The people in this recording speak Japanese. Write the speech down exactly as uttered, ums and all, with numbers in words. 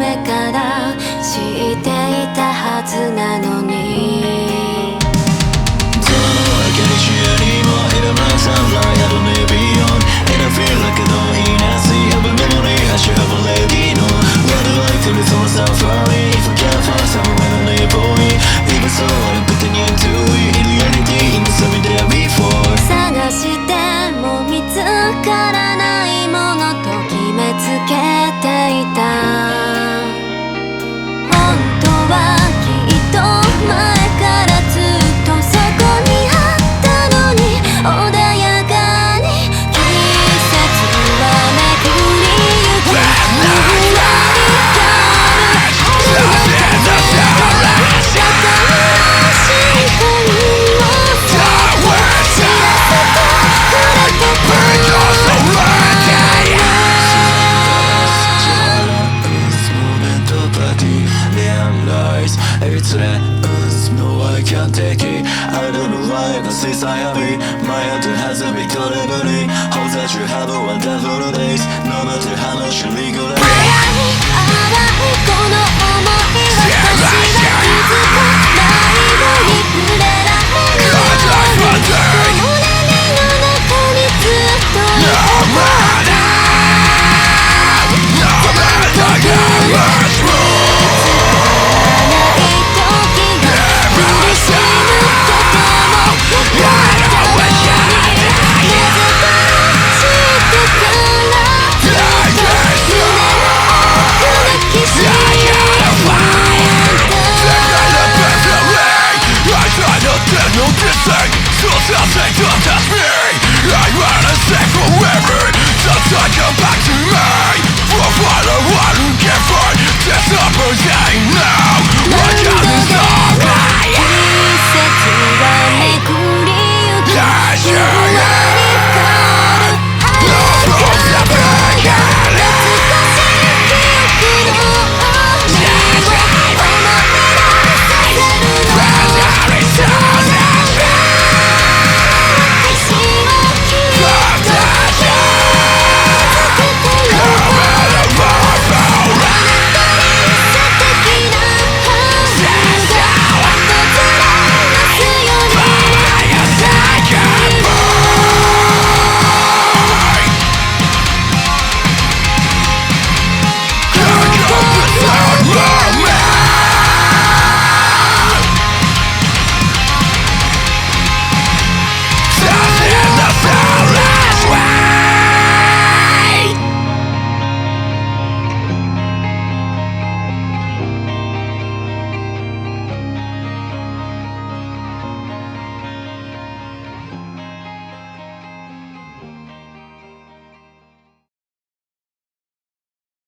目から知っていたはずなのにどの明かり中にもいらない sunlight I don't need beyond and I feel like I don't need nothing have a memory I should have already known what do I feel is all so funny if I can't find someone I live for it even so I'm putting into it in reality in the same day before 探しても見つからないものと決めつけていた本当はきっと前からずっとそこにあったのに穏やかに季節は巡りゆくふわりとあるあなたの中の光をさ知らせてくれてた Every threat no I can't take it I don't know why I can see so heavy My heart has a big delivery Hope that you have a wonderful days No matter how much you legal